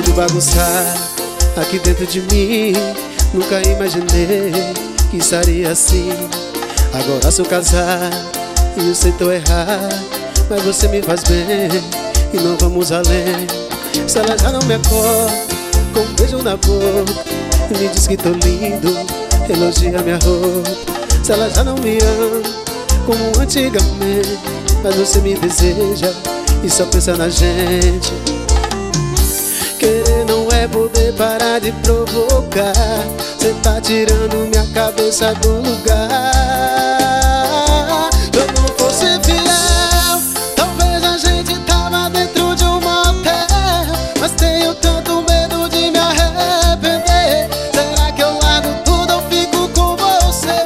tudo bagunçar aqui dentro de mim. Nunca imaginei que estaria assim. Agora sou casado e eu sei tô errado, mas você me faz bem e não vamos além. Se ela já não me acorda com um beijo na boca e me diz que tô lindo, elogia minha roupa. Se ela já não me ama como antigamente, mas você me deseja e só pensa na gente. Querer não é poder parar de provocar. Cê tá tirando minha cabeça do lugar. Se eu não fosse fiel, talvez a gente tava dentro de um motel. Mas tenho tanto medo de me arrepender. Será que eu largo tudo ou fico com você?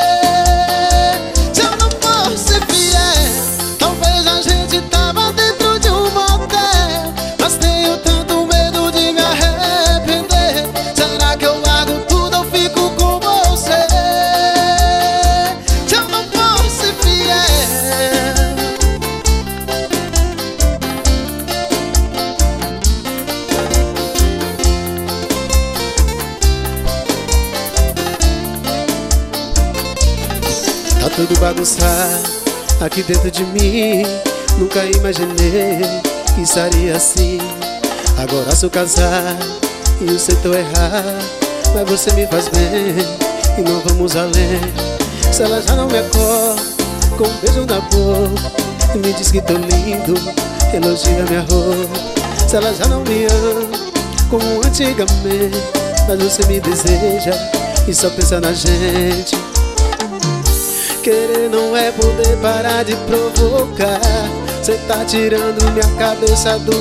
Se eu não fosse fiel, talvez a gente tava dentro de um motel. Mas tenho tanto medo de me arrepender. Será que eu largo tudo ou fico com você? Se eu não fosse fiel. Tá tudo bagunçado aqui dentro de mim. Nunca imaginei que estaria assim. Agora sou casado e eu sei tô errado, mas você me faz bem e não vamos além. Se ela já não me acorda com um beijo na boca e me diz que tô lindo, elogia minha roupa. Se ela já não me ama como antigamente, mas você me deseja e só pensa na gente. Querer não é poder parar de provocar. Cê tá tirando minha cabeça do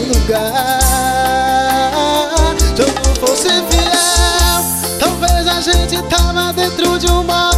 lugar. Se eu não fosse fiel, talvez a gente tava dentro de uma